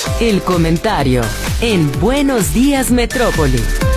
El comentario en Buenos Días Metrópoli.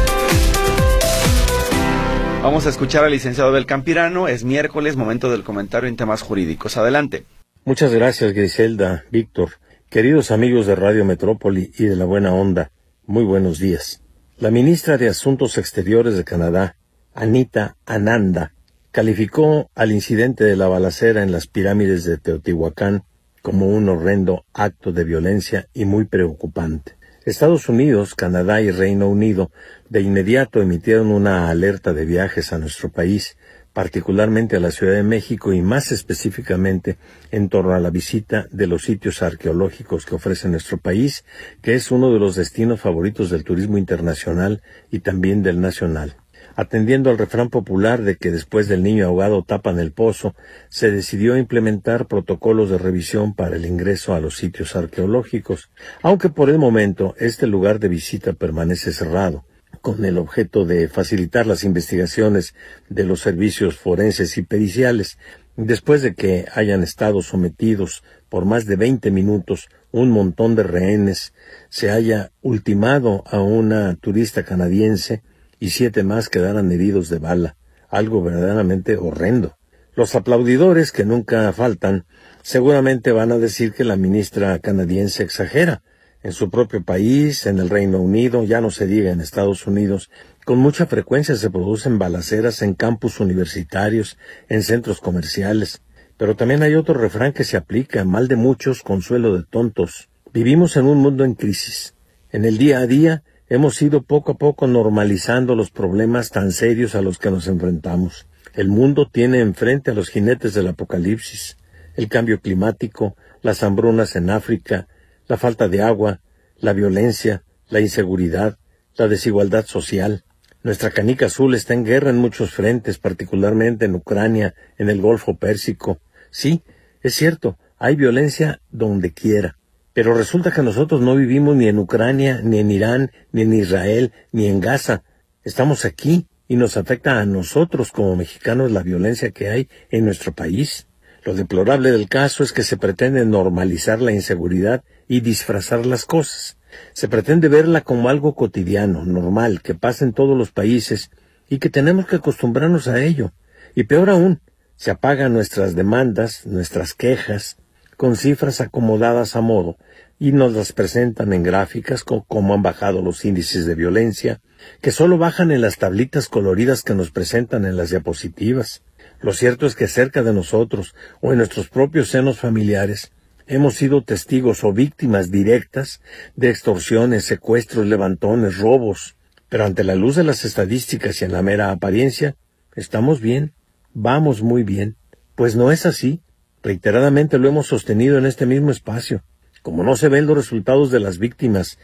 Vamos a escuchar al licenciado Abel Campirano. Es miércoles, momento del comentario en temas jurídicos. Adelante. Muchas gracias, Griselda, Víctor. Queridos amigos de Radio Metrópoli y de La Buena Onda, muy buenos días. La ministra de Asuntos Exteriores de Canadá, Anita Ananda, calificó al incidente de la balacera en las pirámides de Teotihuacán como un horrendo acto de violencia y muy preocupante. Estados Unidos, Canadá y Reino Unido de inmediato emitieron una alerta de viajes a nuestro país, particularmente a la Ciudad de México y más específicamente en torno a la visita de los sitios arqueológicos que ofrece nuestro país, que es uno de los destinos favoritos del turismo internacional y también del nacional. Atendiendo al refrán popular de que después del niño ahogado tapan el pozo, se decidió implementar protocolos de revisión para el ingreso a los sitios arqueológicos, aunque por el momento este lugar de visita permanece cerrado, con el objeto de facilitar las investigaciones de los servicios forenses y periciales, después de que hayan estado sometidos por más de 20 minutos un montón de rehenes, se haya ultimado a una turista canadiense y 7 más quedaran heridos de bala, algo verdaderamente horrendo. Los aplaudidores, que nunca faltan, seguramente van a decir que la ministra canadiense exagera. En su propio país, en el Reino Unido, ya no se diga en Estados Unidos, con mucha frecuencia se producen balaceras en campus universitarios, en centros comerciales. Pero también hay otro refrán que se aplica: mal de muchos, consuelo de tontos. Vivimos en un mundo en crisis. En el día a día, hemos ido poco a poco normalizando los problemas tan serios a los que nos enfrentamos. El mundo tiene enfrente a los jinetes del apocalipsis: el cambio climático, las hambrunas en África, la falta de agua, la violencia, la inseguridad, la desigualdad social. Nuestra canica azul está en guerra en muchos frentes, particularmente en Ucrania, en el Golfo Pérsico. Sí, es cierto, hay violencia donde quiera. Pero resulta que nosotros no vivimos ni en Ucrania, ni en Irán, ni en Israel, ni en Gaza. Estamos aquí y nos afecta a nosotros como mexicanos la violencia que hay en nuestro país. Lo deplorable del caso es que se pretende normalizar la inseguridad y disfrazar las cosas. Se pretende verla como algo cotidiano, normal, que pasa en todos los países y que tenemos que acostumbrarnos a ello. Y peor aún, se apagan nuestras demandas, nuestras quejas, con cifras acomodadas a modo, y nos las presentan en gráficas como han bajado los índices de violencia, que solo bajan en las tablitas coloridas que nos presentan en las diapositivas. Lo cierto es que cerca de nosotros, o en nuestros propios senos familiares, hemos sido testigos o víctimas directas de extorsiones, secuestros, levantones, robos. Pero ante la luz de las estadísticas y en la mera apariencia, estamos bien, vamos muy bien. Pues no es así. Reiteradamente lo hemos sostenido en este mismo espacio. Como no se ven los resultados de las víctimas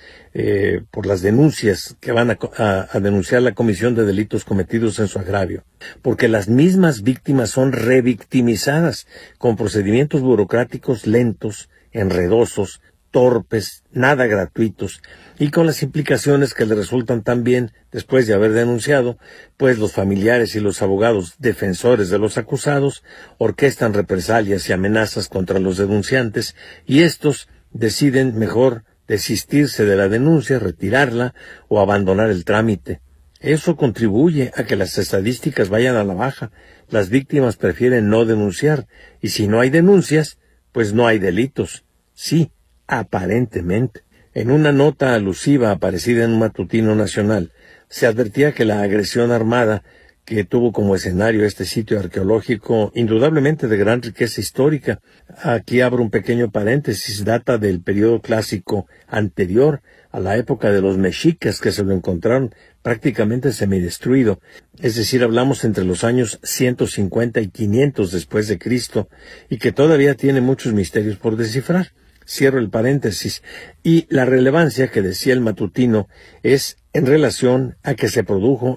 por las denuncias que van a denunciar la comisión de delitos cometidos en su agravio, porque las mismas víctimas son revictimizadas con procedimientos burocráticos lentos, enredosos, torpes, nada gratuitos, y con las implicaciones que le resultan también después de haber denunciado, pues los familiares y los abogados defensores de los acusados orquestan represalias y amenazas contra los denunciantes, y estos deciden mejor desistirse de la denuncia, retirarla o abandonar el trámite. Eso contribuye a que las estadísticas vayan a la baja. Las víctimas prefieren no denunciar, y si no hay denuncias, pues no hay delitos. Sí, aparentemente. En una nota alusiva aparecida en un matutino nacional, se advertía que la agresión armada que tuvo como escenario este sitio arqueológico, indudablemente de gran riqueza histórica, aquí abro un pequeño paréntesis, data del periodo clásico anterior a la época de los mexicas, que se lo encontraron prácticamente semidestruido, es decir, hablamos entre los años 150 y 500 después de Cristo, y que todavía tiene muchos misterios por descifrar. Cierro el paréntesis. Y la relevancia que decía el matutino es en relación a que se produjo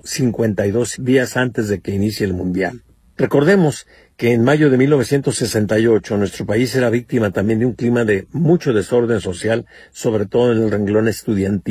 52 días antes de que inicie el Mundial. Recordemos que en mayo de 1968 nuestro país era víctima también de un clima de mucho desorden social, sobre todo en el renglón estudiantil.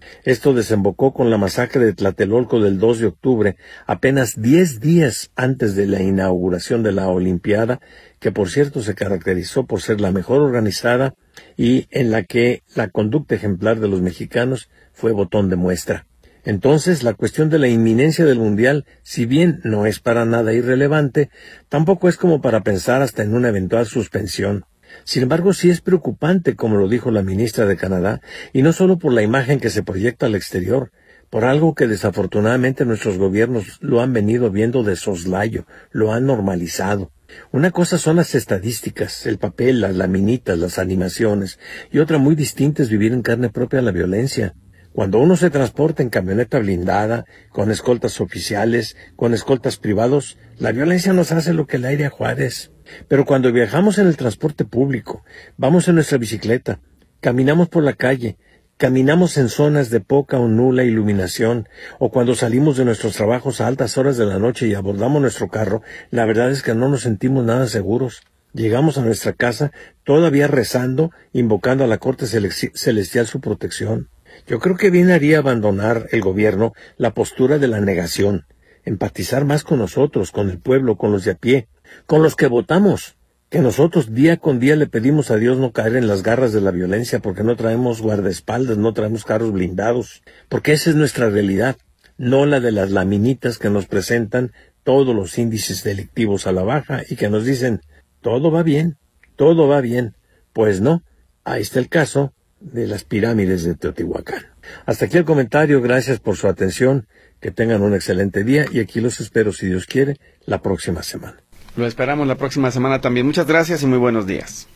Esto desembocó con la masacre de Tlatelolco del 2 de octubre, apenas 10 días antes de la inauguración de la Olimpiada, que por cierto se caracterizó por ser la mejor organizada y en la que la conducta ejemplar de los mexicanos fue botón de muestra. Entonces, la cuestión de la inminencia del Mundial, si bien no es para nada irrelevante, tampoco es como para pensar hasta en una eventual suspensión. Sin embargo, sí es preocupante, como lo dijo la ministra de Canadá, y no solo por la imagen que se proyecta al exterior, por algo que desafortunadamente nuestros gobiernos lo han venido viendo de soslayo, lo han normalizado. Una cosa son las estadísticas, el papel, las laminitas, las animaciones, y otra muy distinta es vivir en carne propia la violencia. Cuando uno se transporta en camioneta blindada, con escoltas oficiales, con escoltas privados, la violencia nos hace lo que el aire a Juárez. Pero cuando viajamos en el transporte público, vamos en nuestra bicicleta, caminamos por la calle, caminamos en zonas de poca o nula iluminación, o cuando salimos de nuestros trabajos a altas horas de la noche y abordamos nuestro carro, la verdad es que no nos sentimos nada seguros. Llegamos a nuestra casa todavía rezando, invocando a la corte celestial su protección. Yo creo que bien haría abandonar el gobierno la postura de la negación, empatizar más con nosotros, con el pueblo, con los de a pie, con los que votamos, que nosotros día con día le pedimos a Dios no caer en las garras de la violencia porque no traemos guardaespaldas, no traemos carros blindados, porque esa es nuestra realidad, no la de las laminitas que nos presentan todos los índices delictivos a la baja y que nos dicen, todo va bien, todo va bien. Pues no, ahí está el caso de las pirámides de Teotihuacán. Hasta aquí el comentario, gracias por su atención, que tengan un excelente día y aquí los espero, si Dios quiere, la próxima semana. Lo esperamos la próxima semana también. Muchas gracias y muy buenos días.